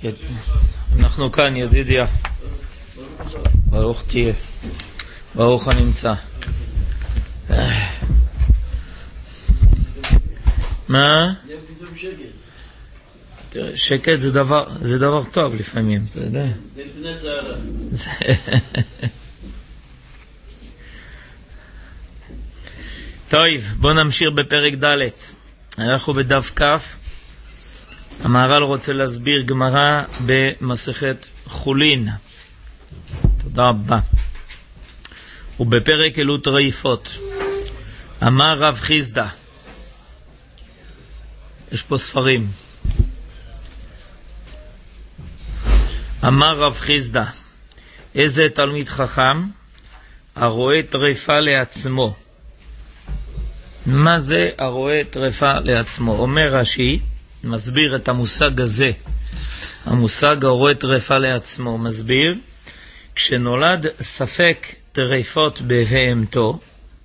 אנחנו כאן, ידידיה. ברוך תהיה. ברוך הנמצא. מה? שקט זה דבר טוב לפעמים, אתה יודע. לפני סערה. טוב, בוא נמשיך בפרק ד'. אנחנו בדף כף. המהר"ל רוצה להסביר גמרא במסכת חולין. תודה רבה. ובפרק אלות רעיפות. אמר רב חיסדא. יש פה ספרים. אמר רב חיסדא, איזה תלמיד חכם הרואה טרפה לעצמו. מה זה הרואה טרפה לעצמו? אומר רש"י, מסביר את המושג הזה. המושג הרואה טרפה לעצמו מסביר, כשנולד ספק טרפות בבהמתו,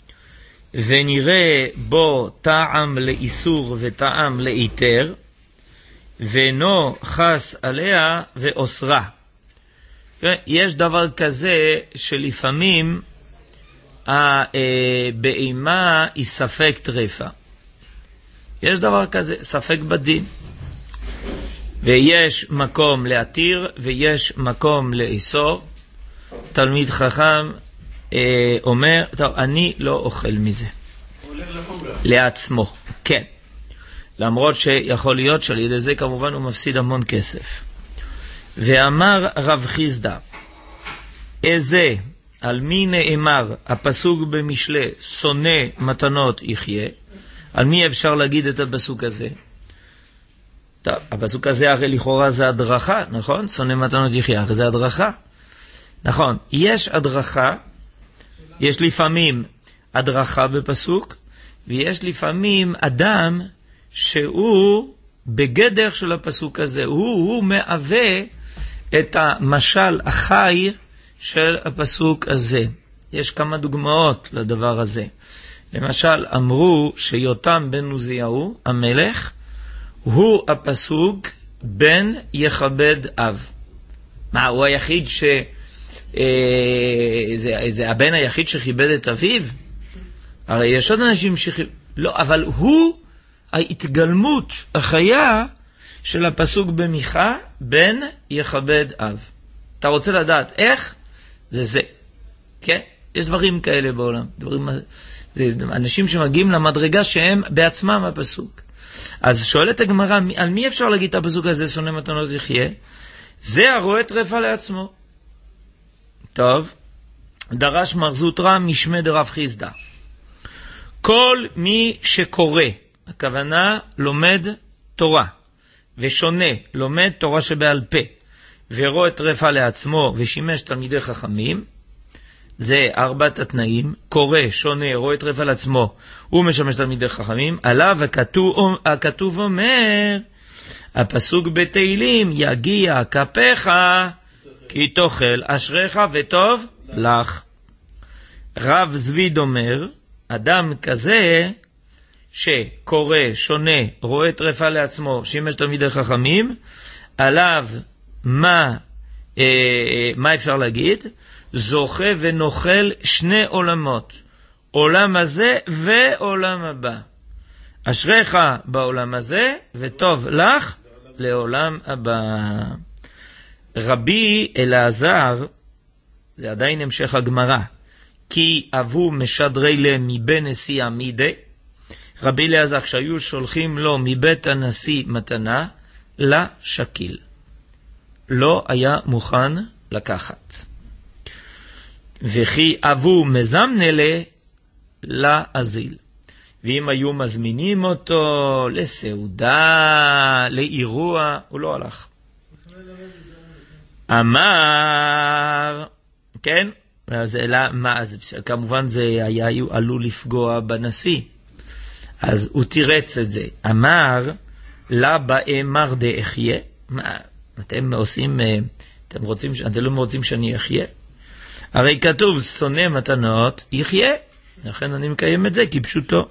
ונראה בו טעם לאיסור וטעם להיתר, ואינו חס עליה ואוסרה. יש דבר כזה שלפעמים הבהמה היא ספק טרפה. יש דבר כזה, ספק בדין. ויש מקום להתיר ויש מקום לאסור. תלמיד חכם אומר, טוב, אני לא אוכל מזה. לעצמו, כן. למרות שיכול להיות שעל ידי זה כמובן הוא מפסיד המון כסף. ואמר רב חיסדא, איזה, על מי נאמר הפסוק במשלי, שונא מתנות יחיה? על מי אפשר להגיד את הפסוק הזה? טוב, הפסוק הזה הרי לכאורה זה הדרכה, נכון? שונא מתנות יחיה, זה הדרכה. נכון, יש הדרכה, יש לפעמים הדרכה בפסוק, ויש לפעמים אדם שהוא בגדר של הפסוק הזה, הוא מהווה את המשל החי של הפסוק הזה. יש כמה דוגמאות לדבר הזה. למשל, אמרו שיותם בן עוזיהו, המלך, הוא הפסוק בן יכבד אב. מה, הוא היחיד זה הבן היחיד שכיבד את אביו? הרי יש עוד אנשים לא, אבל הוא ההתגלמות החיה של הפסוק במיכה, בן יכבד אב. אתה רוצה לדעת איך? זה. כן? יש דברים כאלה בעולם. זה אנשים שמגיעים למדרגה שהם בעצמם הפסוק. אז שואלת הגמרא, על מי אפשר להגיד את הפסוק הזה, שונא מתנות יחיה? זה הרואה טרפה לעצמו. טוב, דרש מר זוטרא משמי דרב חיסדא. כל מי שקורא, הכוונה לומד תורה, ושונה, לומד תורה שבעל פה, ורואה טרפה לעצמו ושימש תלמידי חכמים, זה ארבעת התנאים, קורא, שונה, רואה טרפה לעצמו, ומשמש תלמידי חכמים, עליו הכתוב אומר, הפסוק בתהילים, יגיע כפיך, כי תאכל אשריך וטוב לך. רב זביד אומר, אדם כזה שקורא, שונה, רואה טרפה לעצמו, שימש תלמידי חכמים, עליו מה אפשר להגיד? זוכה ונוכל שני עולמות, עולם הזה ועולם הבא. אשריך בעולם הזה וטוב לך לעולם הבא. רבי אלעזר, זה עדיין המשך הגמרא, כי אבו משדרי להם מבן נשיא עמידי, רבי אלעזר כשהיו שולחים לו מבית הנשיא מתנה, לשקיל. לא היה מוכן לקחת. וכי אבו מזמנלה לאזיל. ואם היו מזמינים אותו לסעודה, לאירוע, הוא לא הלך. אמר, כן? אז כמובן זה היה עלול לפגוע בנשיא. אז הוא תירץ את זה. אמר, לה באמר דאחיה. מה, אתם לא רוצים שאני אחיה? הרי כתוב, שונא מתנות יחיה. לכן אני מקיים את זה כפשוטו.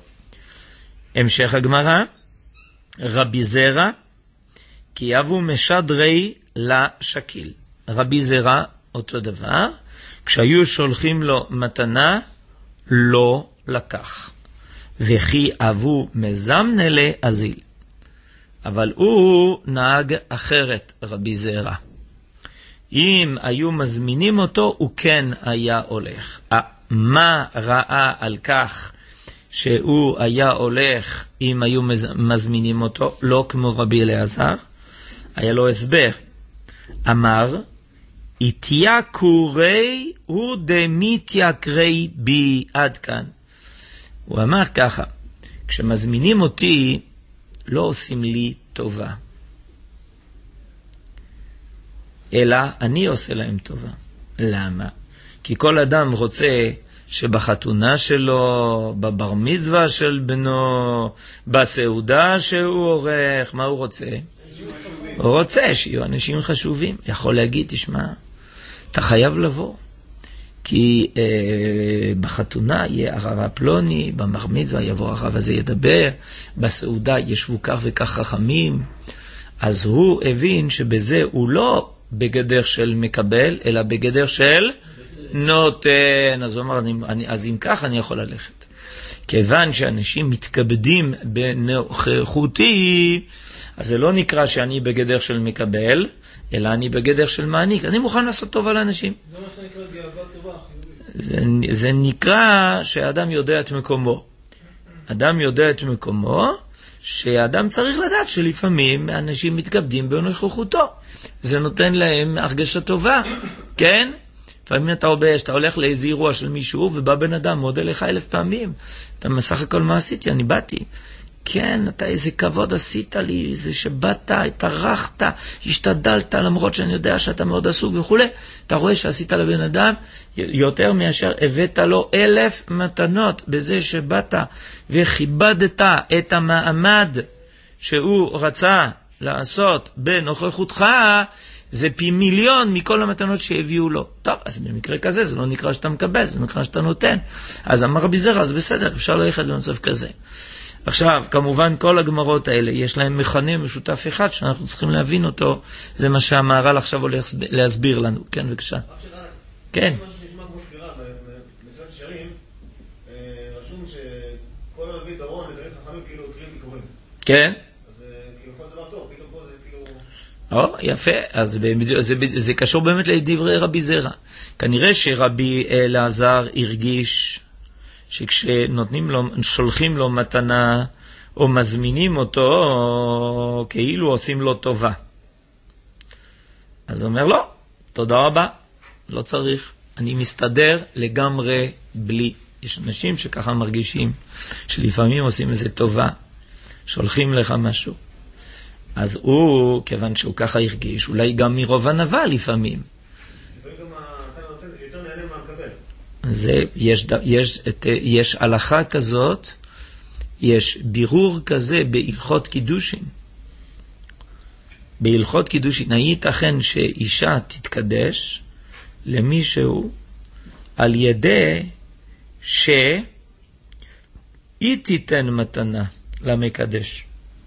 המשך הגמרא, רבי זרע, כי אבו משדרי לשקיל. רבי זרע, אותו דבר, כשהיו שולחים לו מתנה, לא לקח. וכי אבו מזמנה לאזיל. אבל הוא נהג אחרת, רבי זרע. אם היו מזמינים אותו, הוא כן היה הולך. מה ראה על כך שהוא היה הולך אם היו מזמינים אותו? לא כמו רבי אלעזר. היה לו הסבר. אמר, התייקורי הוא דמתייקרי בי. עד כאן. הוא אמר ככה, כשמזמינים אותי, לא עושים לי טובה. אלא אני עושה להם טובה. למה? כי כל אדם רוצה שבחתונה שלו, בבר מצווה של בנו, בסעודה שהוא עורך, מה הוא רוצה? הוא רוצה שיהיו אנשים חשובים. יכול להגיד, תשמע, אתה חייב לבוא. כי בחתונה יהיה הרב הפלוני, בבר מצווה יבוא הרב הזה ידבר, בסעודה ישבו כך וכך חכמים. אז הוא הבין שבזה הוא לא בגדר של מקבל, אלא בגדר של נותן. אז הוא אמר, אז אם כך אני יכול ללכת. כיוון שאנשים מתכבדים בנוכחותי, אז זה לא נקרא שאני בגדר של מקבל, אלא אני בגדר של מעניק. אני מוכן לעשות טוב על אנשים. זה מה שנקרא גאווה טובה. זה נקרא שאדם יודע את מקומו. אדם יודע את מקומו, שאדם צריך לדעת שלפעמים אנשים מתכבדים בנוכחותו. זה נותן להם הרגשה טובה, כן? לפעמים אתה הולך לאיזה אירוע של מישהו, ובא בן אדם, מודה לך 1000 פעמים. אתה מסך הכל מה עשיתי, אני באתי. כן, אתה איזה כבוד עשית לי, איזה שבאת, התארחת, השתדלת, למרות שאני יודע שאתה מאוד עסוק וכו'. אתה רואה שעשית לבן אדם יותר מאשר הבאת לו 1000 מתנות בזה שבאת וכיבדת את המעמד שהוא רצה לעשות בנוכחותך, זה פי מיליון מכל המתנות שהביאו לו. טוב, אז במקרה כזה זה לא נקרא שאתה מקבל, זה נקרא שאתה נותן. אז אמר רבי זרע, אז בסדר, אפשר ללכת במצב כזה. עכשיו, כמובן כל הגמרות האלה, יש להם מכנה משותף אחד שאנחנו צריכים להבין אותו, זה מה שהמהר"ל עכשיו הולך להסביר לנו. כן, בבקשה. כן. משהו שנשמע כמו סתירה, בספר שירים, רשום שכל מביא דורון לתלמיד חכמים כאילו קריאים ביקורים. כן. אז כאילו כל זה דבר טוב, פתאום פה זה כאילו... יפה, אז זה קשור באמת לדברי רבי זרע. כנראה שרבי אלעזר הרגיש שכשנותנים לו, שולחים לו מתנה, או מזמינים אותו, כאילו עושים לו טובה. אז הוא אומר, לא, תודה רבה, לא צריך. אני מסתדר לגמרי בלי. יש אנשים שככה מרגישים, שלפעמים עושים איזה טובה, שולחים לך משהו. אז הוא, כיוון שהוא ככה הרגיש, אולי גם מרוב ענווה לפעמים. לפעמים גם הצד הנותן יותר נהנה מהמקבל. יש הלכה כזאת, יש בירור כזה בהלכות קידושין. בהלכות קידושין, ייתכן שאישה תתקדש למישהו על ידי שהיא תיתן מתנה למקדש.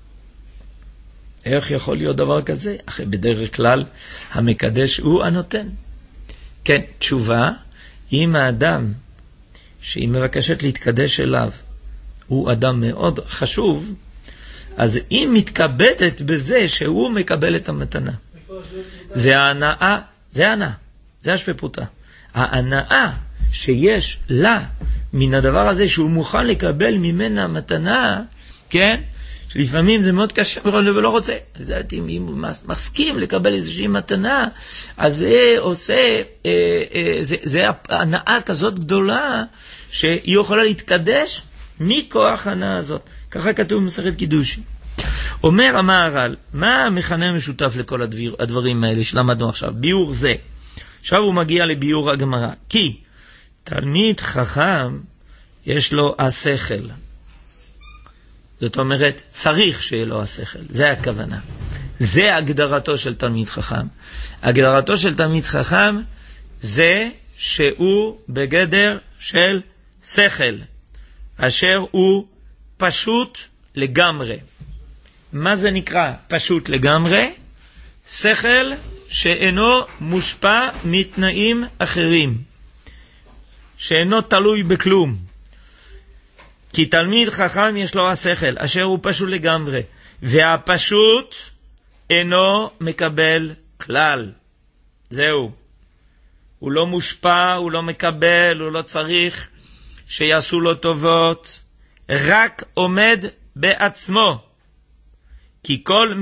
איך יכול להיות דבר כזה? אחרי בדרך כלל המקדש הוא הנותן. כן, תשובה, אם האדם שהיא מבקשת להתקדש אליו הוא אדם מאוד חשוב, אז היא מתכבדת בזה שהוא מקבל את המתנה. זה ההנאה, זה השפפותה. ההנאה שיש לה מן הדבר הזה שהוא מוכן לקבל ממנה מתנה, כן? שלפעמים זה מאוד קשה ולא רוצה. אם הוא מסכים לקבל איזושהי מתנה, אז זה עושה, זה הנאה כזאת גדולה, שהיא יכולה להתקדש מכוח הנאה הזאת. ככה כתוב במסכת קידושין. אומר המהר"ל, מה המכנה המשותף לכל הדברים האלה שלמדנו עכשיו? ביאור זה. עכשיו הוא מגיע לביאור הגמרא. כי תלמיד חכם יש לו השכל. זאת אומרת, צריך שיהיה לו השכל. זה הכוונה. זה הגדרתו של תלמיד חכם. הגדרתו של תלמיד חכם זה שהוא בגדר של שכל, אשר הוא פשוט לגמרי. מה זה נקרא פשוט לגמרי? שכל שאינו מושפע מתנאים אחרים, שאינו תלוי בכלום. כי תלמיד חכם יש לו השכל, אשר הוא פשוט לגמרי, והפשוט אינו מקבל כלל. זהו. הוא לא מושפע, הוא לא מקבל, הוא לא צריך שיעשו לו טובות, רק עומד בעצמו. כי כל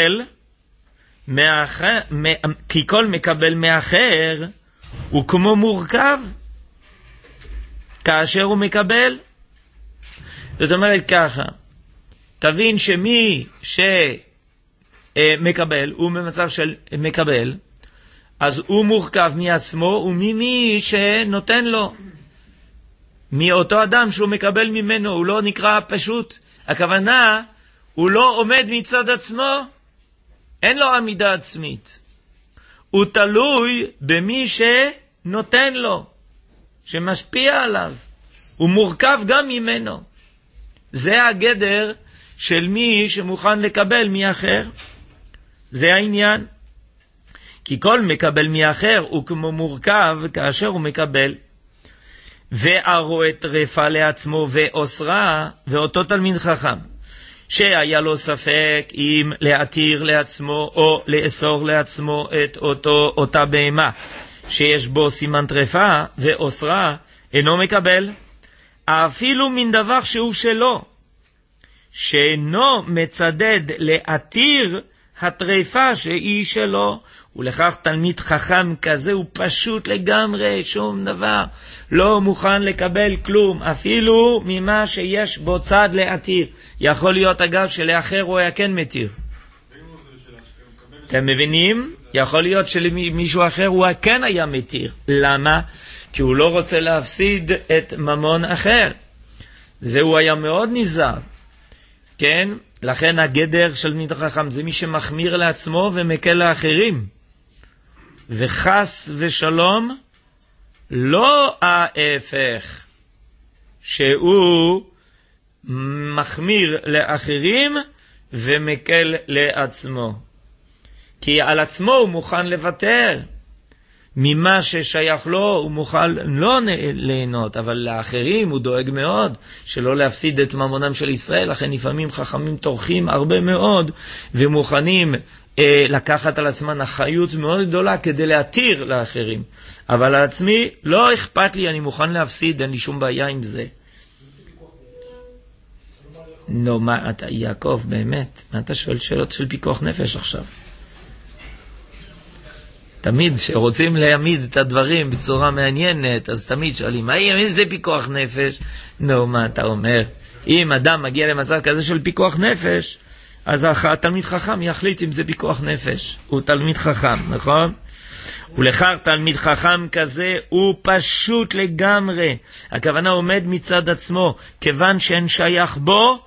מקבל מאחר הוא כמו מורכב כאשר הוא מקבל. זאת אומרת ככה, תבין שמי שמקבל הוא במצב של מקבל, אז הוא מורכב מעצמו וממי שנותן לו, מאותו אדם שהוא מקבל ממנו. הוא לא נקרא פשוט, הכוונה הוא לא עומד מצד עצמו, אין לו עמידה עצמית, הוא תלוי במי שנותן לו, שמשפיע עליו, הוא מורכב גם ממנו. זה הגדר של מי שמוכן לקבל מאחר, זה העניין. כי כל מקבל מאחר הוא כמו מורכב כאשר הוא מקבל, והרואה טרפה לעצמו ואוסרה. ואותו תלמיד חכם שהיה לו ספק אם להתיר לעצמו או לאסור לעצמו את אותה בהמה שיש בו סימן טרפה ואוסרה, אינו מקבל אפילו מן דבר שהוא שלו, שאינו מצדד להתיר הטרפה שהיא שלו. ולכך תלמיד חכם כזה הוא פשוט לגמרי, שום דבר, לא מוכן לקבל כלום, אפילו ממה שיש בו צד להתיר. יכול להיות אגב שלאחר הוא היה כן מתיר. אתם מבינים? יכול להיות שלמישהו אחר הוא כן היה מתיר. למה? כי הוא לא רוצה להפסיד את ממון אחר. זה הוא היה מאוד נזהר. כן? לכן הגדר של תלמיד חכם זה מי שמחמיר לעצמו ומקל לאחרים. וחס ושלום לא ההפך, שהוא מחמיר לאחרים ומקל לעצמו. כי על עצמו הוא מוכן לוותר, ממה ששייך לו הוא מוכן לא ליהנות, אבל לאחרים הוא דואג מאוד שלא להפסיד את ממונם של ישראל. לכן לפעמים חכמים תורכים הרבה מאוד ומוכנים לקחת על עצמן אחריות מאוד גדולה כדי להתיר לאחרים, אבל על עצמי לא אכפת לי, אני מוכן להפסיד, אין לי שום בעיה עם זה. נו, מה אתה, יעקב, באמת, מה אתה שואל שאלות של פיקוח נפש עכשיו? תמיד שרוצים להעמיד את הדברים בצורה מעניינת, אז תמיד שואלים, מה זה פיקוח נפש? נו, מה אתה אומר? אם אדם מגיע למצב כזה של פיקוח נפש, אז התלמיד חכם יחליט אם זה פיקוח נפש. הוא תלמיד חכם, נכון? ולכך תלמיד חכם כזה הוא פשוט לגמרי. הכוונה עומד מצד עצמו, כיוון שאין שייך בו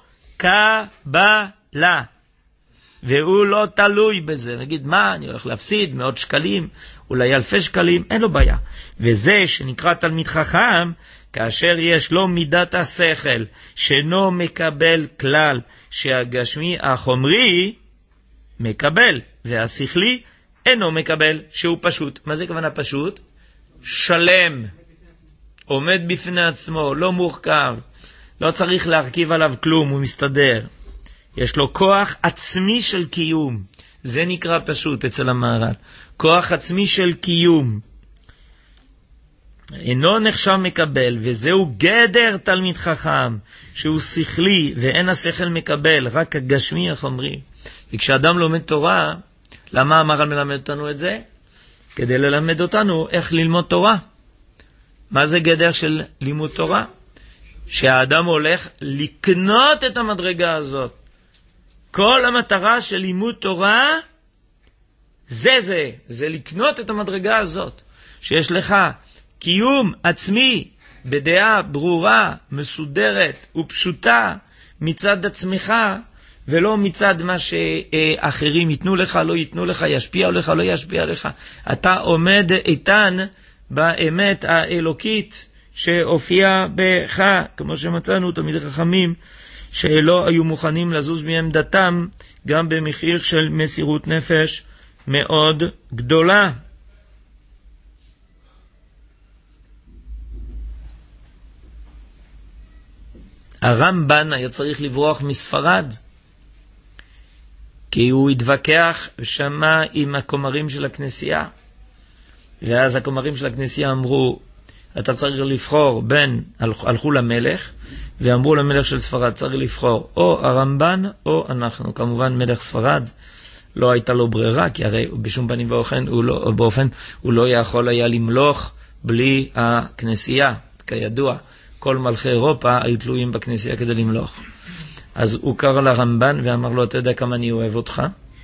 קבלה. והוא לא תלוי בזה. נגיד, מה, אני הולך להפסיד מאות שקלים, אולי אלפי שקלים, אין לו בעיה. וזה שנקרא תלמיד חכם, כאשר יש לו מידת השכל, שאינו מקבל כלל, שהגשמי החומרי מקבל, והשכלי אינו מקבל, שהוא פשוט. מה זה כוונה פשוט? שלם. עומד בפני עצמו, לא מורכב. לא צריך להרכיב עליו כלום, הוא מסתדר. יש לו כוח עצמי של קיום. זה נקרא פשוט אצל המהר"ל. כוח עצמי של קיום. אינו נחשב מקבל, וזהו גדר תלמיד חכם, שהוא שכלי, ואין השכל מקבל, רק הגשמי החומרי. וכשאדם לומד תורה, למה המהר"ל מלמד אותנו את זה? כדי ללמד אותנו איך ללמוד תורה. מה זה גדר של לימוד תורה? שהאדם הולך לקנות את המדרגה הזאת. כל המטרה של לימוד תורה זה לקנות את המדרגה הזאת, שיש לך קיום עצמי בדעה ברורה, מסודרת ופשוטה מצד עצמך, ולא מצד מה שאחרים ייתנו לך, לא ייתנו לך, ישפיע לך, לא ישפיע לך. אתה עומד איתן באמת האלוקית שהופיע בך, כמו שמצאנו תלמידי חכמים שלא היו מוכנים לזוז מעמדתם גם במחיר של מסירות נפש מאוד גדולה. הרמב"ן היה צריך לברוח מספרד, כי הוא התווכח ושמע עם הכומרים של הכנסייה. ואז הכומרים של הכנסייה אמרו, אתה צריך לבחור בין, הלכו למלך, ואמרו למלך של ספרד, צריך לבחור או הרמב"ן או אנחנו. כמובן מלך ספרד לא הייתה לו ברירה, כי הרי בשום פנים ואופן הוא לא יכול היה למלוך בלי הכנסייה. כידוע, כל מלכי אירופה היו תלויים בכנסייה כדי למלוך. אז הוא קרא לרמב"ן ואמר לו, אתה יודע כמה אני אוהב אותך?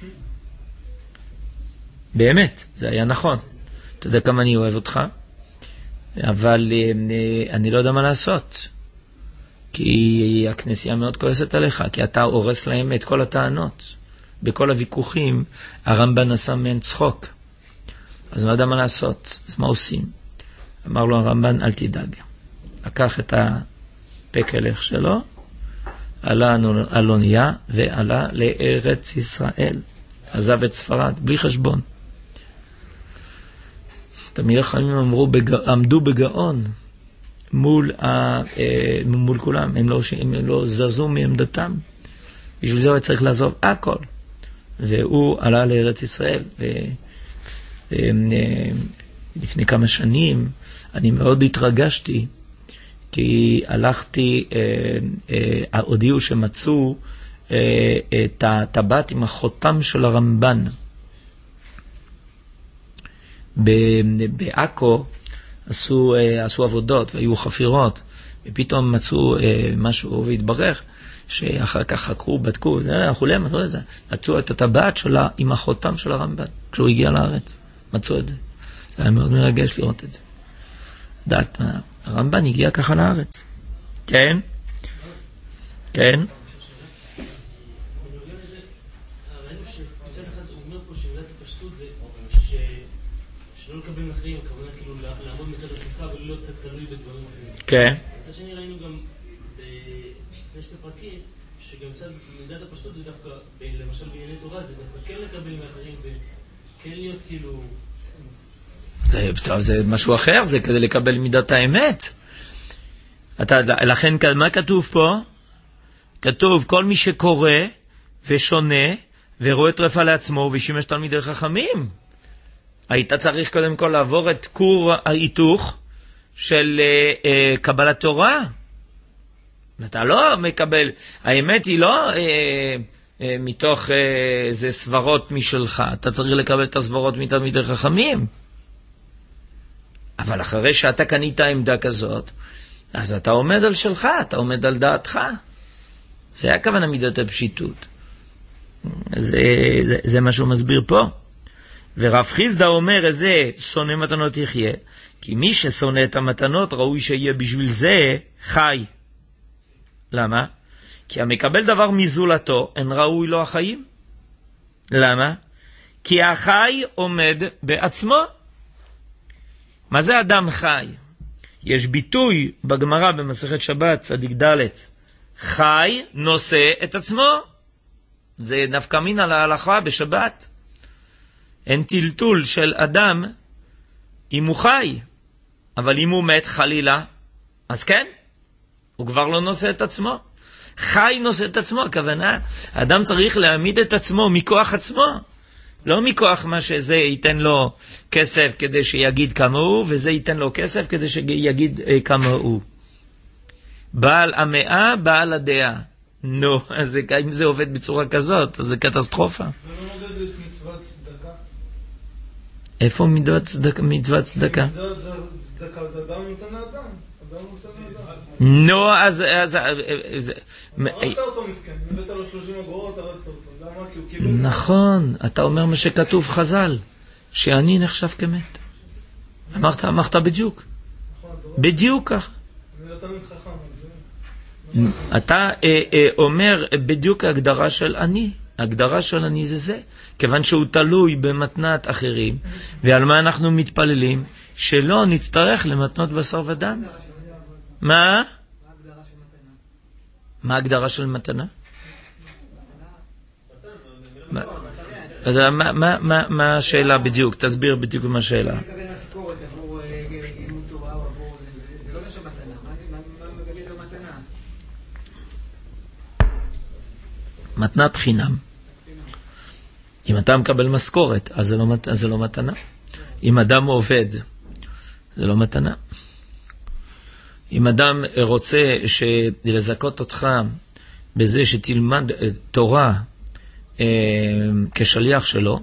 באמת, זה היה נכון. אתה יודע כמה אני אוהב אותך? אבל אני לא יודע מה לעשות. כי הכנסייה מאוד כועסת עליך, כי אתה הורס להם את כל הטענות. בכל הוויכוחים, הרמב"ן עשה מהן צחוק. אז אני לא יודע מה לעשות. אז מה עושים? אמר לו הרמב"ן, אל תדאג. לקח את הפקלך שלו, עלה על אונייה ועלה לארץ ישראל. עזב את ספרד, בלי חשבון. תלמידי חכמים עמדו בגאון מול כולם. הם לא זזו מעמדתם. בשביל זה הוא צריך לעזוב הכל. והוא עלה לארץ ישראל. לפני כמה שנים אני מאוד התרגשתי, כי הלכתי, הודיעו שמצאו את הטבעת עם החותם של הרמב"ן. בעכו עשו עבודות והיו חפירות, ופתאום מצאו משהו והתברך, שאחר כך חקרו, בדקו, מצאו את הטבעת שלה עם החותם של הרמב"ן, כשהוא הגיע לארץ, מצאו את זה. זה היה מאוד מרגש לראות את זה. דעת מה? הרמב"ן הגיע ככה לארץ. כן? כן? שלא לקבל מחרים, הכוונה כאילו לעמוד מצד עצמך ולא להיות תלוי בדברים אחרים. כן. מצד שני ראינו גם בשתי פרקים, שגם מצד מידת הפשטות זה דווקא, למשל בענייני תורה, זה דווקא כן לקבל מאחרים וכן להיות כאילו... זה משהו אחר, זה כדי לקבל מידת האמת. לכן, מה כתוב פה? כתוב, כל מי שקורא ושונה ורואה טרפה לעצמו ושימש תלמידי חכמים. היית צריך קודם כל לעבור את קור ההיתוך של קבלת תורה. אתה לא מקבל, האמת היא לא מתוך זה סברות משלך, אתה צריך לקבל את הסברות מתלמידי חכמים. אבל אחרי שאתה קנית עמדה כזאת, אז אתה עומד על שלך, אתה עומד על דעתך. זה הכוונה מידת הפשיטות. זה מה שהוא מסביר פה. ורב חיסדא אומר, איזה שונא מתנות יחיה, כי מי ששונא את המתנות ראוי שיהיה בשביל זה חי. למה? כי המקבל דבר מזולתו אין ראוי לו החיים. למה? כי החי עומד בעצמו. מה זה אדם חי? יש ביטוי בגמרא במסכת שבת צדיק ד', חי נושא את עצמו. זה נפקא מינה להלכה בשבת. אין טלטול של אדם אם הוא חי, אבל אם הוא מת חלילה, אז כן, הוא כבר לא נושא את עצמו. חי נושא את עצמו, הכוונה, האדם צריך להעמיד את עצמו מכוח עצמו, לא מכוח מה שזה ייתן לו כסף כדי שיגיד כמה הוא, וזה ייתן לו כסף כדי שיגיד כמה הוא. בעל המאה, בעל הדעה. נו, אז אם זה עובד בצורה כזאת, אז זה קטסטרופה. זה לא נוגד את מצוות צדקה? איפה מצוות צדקה? צדקה זה אדם נותן לאדם. נו, אז... הרגת אותו מסכן, הבאת לו 30 אגורות, הרגת אותו. למה? כי הוא קיבל... נכון, אתה אומר מה שכתוב חז"ל, שאני נחשב כמת. אמרת בדיוק. בדיוק כך. אני לא תלמיד חכם. אתה אומר בדיוק ההגדרה של אני. ההגדרה של אני זה. כיוון שהוא תלוי במתנת אחרים. ועל מה אנחנו מתפללים? שלא נצטרך למתנות בשר ודם. מה? מה ההגדרה של מתנה? אז מה השאלה בדיוק? תסביר בדיוק מה השאלה. אני מקבל משכורת עבור לימוד תורה או עבור... זה לא נחשב מתנה. מה בגדר מתנה? מתנת חינם. אם אתה מקבל משכורת, אז זה לא מתנה. אם אדם עובד, זה לא מתנה. אם אדם רוצה לזכות אותך בזה שתלמד תורה כשליח שלו,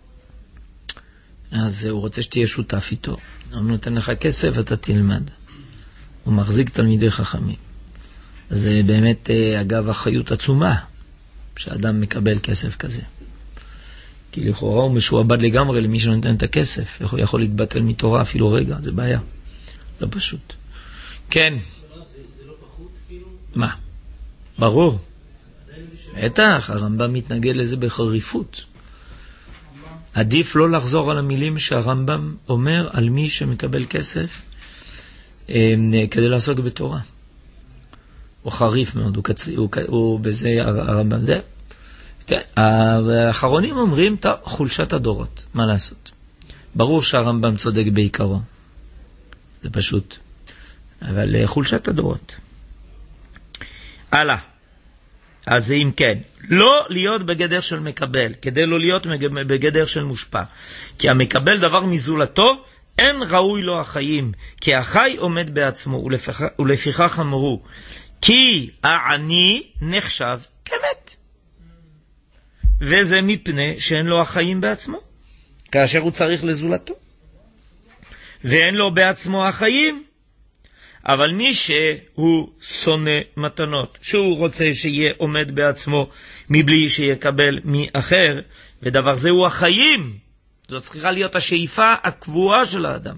אז הוא רוצה שתהיה שותף איתו. הוא נותן לך כסף, אתה תלמד. הוא מחזיק תלמידי חכמים. זה באמת, אגב, אחריות עצומה, שאדם מקבל כסף כזה. כי לכאורה הוא משועבד לגמרי למי שנותן את הכסף. הוא יכול להתבטל מתורה אפילו רגע, זה בעיה. לא פשוט. כן. זה לא פחות כאילו? מה? ברור. בטח, הרמב"ם מתנגד לזה בחריפות. עדיף לא לחזור על המילים שהרמב"ם אומר על מי שמקבל כסף כדי לעסוק בתורה. הוא חריף מאוד, הוא בזה הרמב"ם. זה. האחרונים אומרים, חולשת הדורות, מה לעשות? ברור שהרמב"ם צודק בעיקרו. זה פשוט. אבל חולשת הדורות. הלאה. אז אם כן, לא להיות בגדר של מקבל, כדי לא להיות בגדר של מושפע. כי המקבל דבר מזולתו, אין ראוי לו החיים, כי החי עומד בעצמו, ולפיכך אמרו, כי העני נחשב כמת. וזה מפני שאין לו החיים בעצמו, כאשר הוא צריך לזולתו. ואין לו בעצמו החיים, אבל מי שהוא שונא מתנות, שהוא רוצה שיהיה עומד בעצמו מבלי שיקבל מאחר, ודבר זה הוא החיים. זאת צריכה להיות השאיפה הקבועה של האדם.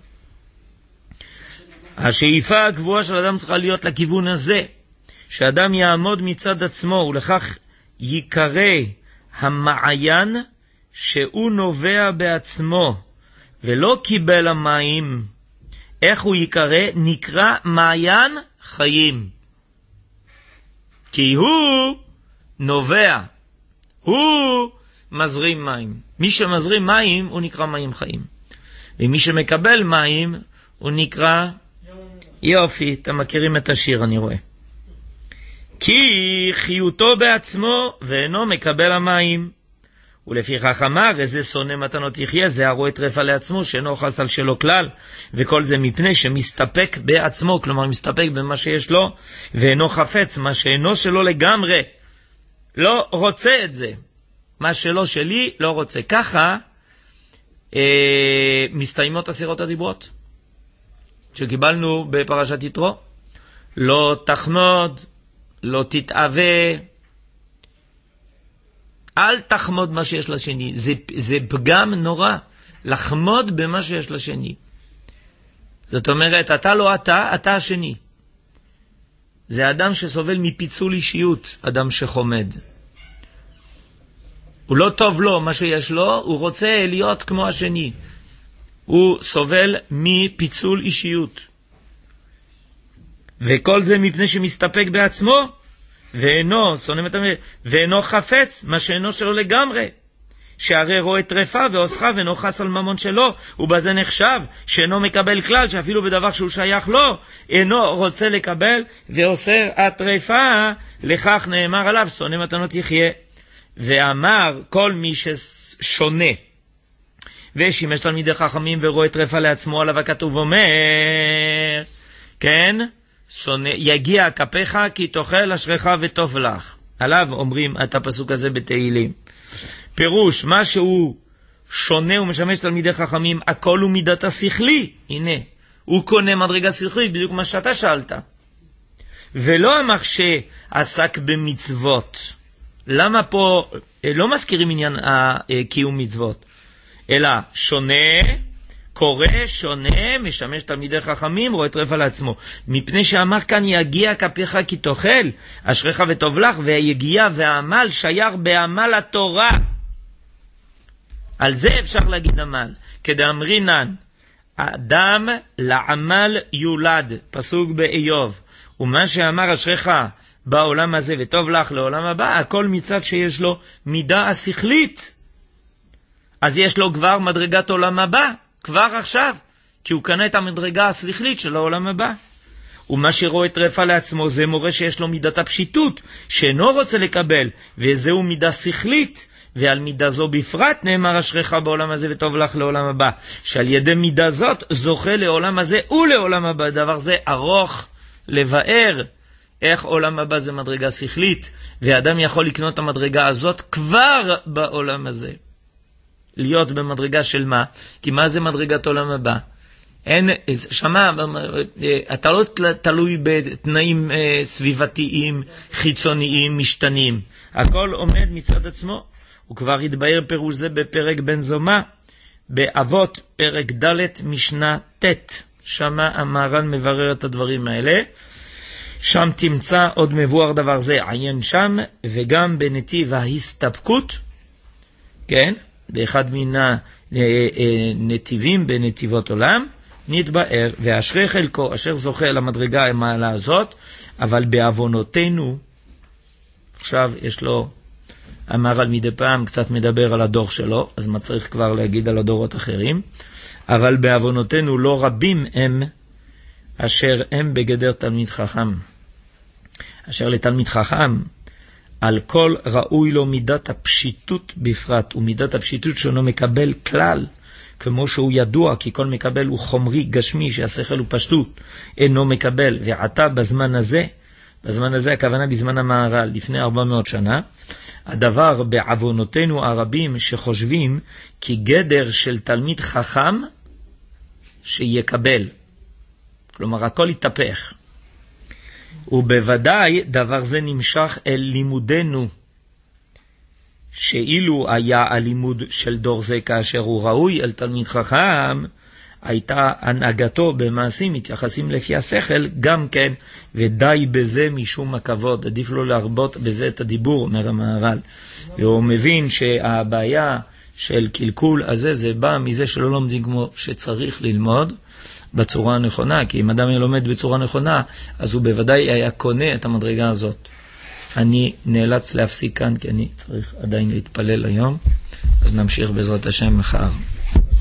השאיפה הקבועה של האדם צריכה להיות לכיוון הזה, שאדם יעמוד מצד עצמו, ולכך יקרא המעיין שהוא נובע בעצמו, ולא קיבל המים. איך הוא יקרא? נקרא מעיין חיים. כי הוא נובע, הוא מזרים מים. מי שמזרים מים הוא נקרא מים חיים. ומי שמקבל מים הוא נקרא יופי. אתם מכירים את השיר, אני רואה. כי חיותו בעצמו ואינו מקבל המים. ולפיכך אמר, איזה שונא מתנות יחיה, זה הרואה טרפה לעצמו, שאינו חס על שלו כלל, וכל זה מפני שמסתפק בעצמו, כלומר מסתפק במה שיש לו, ואינו חפץ, מה שאינו שלו לגמרי, לא רוצה את זה. מה שלא שלי, לא רוצה. ככה מסתיימות עשרת הדיברות, שקיבלנו בפרשת יתרו. לא תחמוד, לא תתאווה, אל תחמוד מה שיש לשני. זה פגם נורא, לחמוד במה שיש לשני. זאת אומרת, אתה לא אתה, אתה השני. זה אדם שסובל מפיצול אישיות, אדם שחומד. הוא לא טוב לו מה שיש לו, הוא רוצה להיות כמו השני. הוא סובל מפיצול אישיות. וכל זה מפני שמסתפק בעצמו, ואינו חפץ, מה שאינו שלו לגמרי. שהרי רואה טרפה ועוסחה ואינו חס על ממון שלו, ובזה נחשב שאינו מקבל כלל, שאפילו בדבר שהוא שייך לו, אינו רוצה לקבל ואוסר הטרפה, לכך נאמר עליו, שונא מתנות יחיה. ואמר כל מי ששונה, ושימש תלמידי חכמים ורואה טרפה לעצמו, עליו הכתוב אומר, כן? יגיע כפיך כי תאכל אשריך וטוב לך. עליו אומרים את הפסוק הזה בתהילים. פירוש, מה שהוא שונה ומשמש תלמידי חכמים, הכל הוא מידת השכלי. הנה, הוא קונה מדרגה שכלית, בדיוק מה שאתה שאלת. ולא אמר שעסק במצוות. למה פה לא מזכירים עניין קיום מצוות? אלא שונה, קורא, שונה, משמש תלמידי חכמים, רואה טרפה לעצמו. מפני שאמר כאן, יגיע כפיך כי תאכל, אשריך וטוב לך, והיגיע והעמל שייך בעמל התורה. על זה אפשר להגיד עמל. כדאמרינן, אדם לעמל יולד, פסוק באיוב. ומה שאמר אשריך בעולם הזה וטוב לך לעולם הבא, הכל מצד שיש לו מידה השכלית. אז יש לו כבר מדרגת עולם הבא, כבר עכשיו, כי הוא קנה את המדרגה השכלית של העולם הבא. ומה שרואה טרפה לעצמו זה מורה שיש לו מידת הפשיטות, שאינו רוצה לקבל, וזהו מידה שכלית, ועל מידה זו בפרט נאמר אשריך בעולם הזה וטוב לך לעולם הבא, שעל ידי מידה זאת זוכה לעולם הזה ולעולם הבא. דבר זה ארוך לבאר, איך עולם הבא זה מדרגה שכלית, ואדם יכול לקנות את המדרגה הזאת כבר בעולם הזה. להיות במדרגה של מה? כי מה זה מדרגת עולם הבא? אין, שמה, אתה לא תלוי בתנאים סביבתיים, חיצוניים, משתנים. הכל עומד מצד עצמו. הוא כבר התבהר פירוש זה בפרק בן זומא, באבות פרק ד' משנה ט'. שמה המהר"ל מברר את הדברים האלה. שם תמצא עוד מבואר דבר זה, עיין שם, וגם בנתיב ההסתפקות, כן, באחד מן הנתיבים בנתיבות עולם, נתבאר, ואשרי חלקו אשר זוכה למדרגה המעלה הזאת, אבל בעוונותינו, עכשיו יש לו, המהר"ל מדי פעם קצת מדבר על הדור שלו, אז מה צריך כבר להגיד על הדורות אחרים, אבל בעוונותינו לא רבים הם, אשר הם בגדר תלמיד חכם. אשר לתלמיד חכם, על כל ראוי לו מידת הפשיטות בפרט, ומידת הפשיטות שאינו מקבל כלל, כמו שהוא ידוע, כי כל מקבל הוא חומרי גשמי, שהשכל הוא פשטות, אינו מקבל. ועתה בזמן הזה, בזמן הזה הכוונה בזמן המהר"ל, לפני 400 שנה, הדבר בעוונותינו הרבים שחושבים כי גדר של תלמיד חכם שיקבל. כלומר, הכל יתהפך. ובוודאי דבר זה נמשך אל לימודנו, שאילו היה הלימוד של דור זה כאשר הוא ראוי אל תלמיד חכם, הייתה הנהגתו במעשים מתייחסים לפי השכל גם כן, ודי בזה משום הכבוד. עדיף לו להרבות בזה את הדיבור, אומר המהר"ל. והוא מבין שהבעיה של קלקול הזה זה בא מזה שלא לומדים כמו שצריך ללמוד בצורה הנכונה, כי אם אדם לומד בצורה נכונה, אז הוא בוודאי היה קונה את המדרגה הזאת. אני נאלץ להפסיק כאן, כי אני צריך עדיין להתפלל היום, אז נמשיך בעזרת השם מחר.